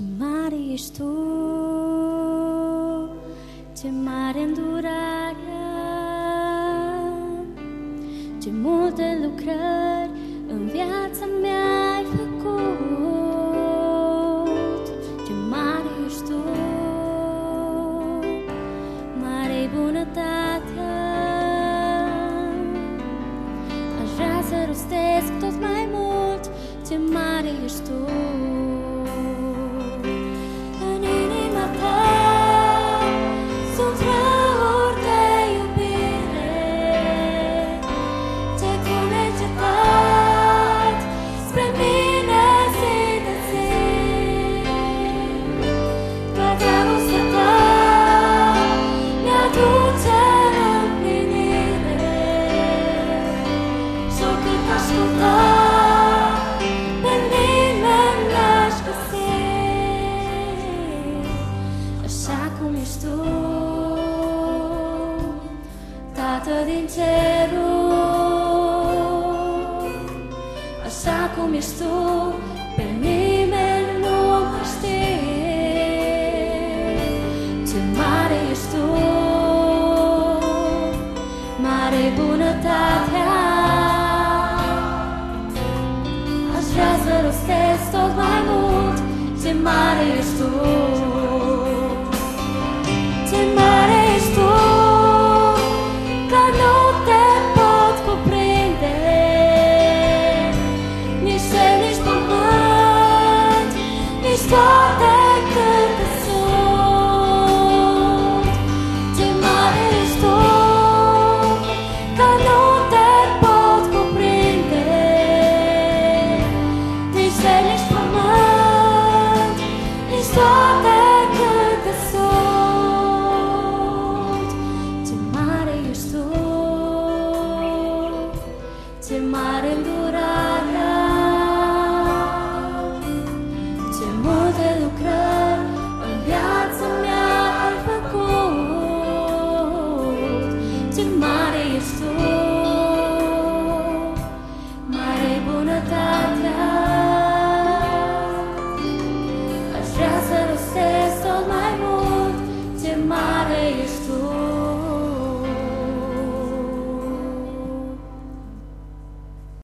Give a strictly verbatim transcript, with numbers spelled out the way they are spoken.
Ce mare ești Tu, ce mare îndurarea, ce multe lucrări în viața mea ai făcut. Ce mare ești Tu, mare-i bunătatea, aș vrea să rostesc tot mai mult. Ce mare ești Tu. Tată din cerul, așa cum ești Tu, pe nimeni nu mă știe. Ce mare ești Tu, mare-i bunătatea, aș vrea să rostesc tot mai mult. Ce mare ești Tu, ce mare ești Tu, că nu te pot cuprinde, nici cer, nici pământ, nici toate câte sunt. Ce mare ești Tu, că nu te pot cuprinde, nici cer, nici pământ, nici toate câte sunt. Ce mare ești Tu, ce mare îndurarea, ce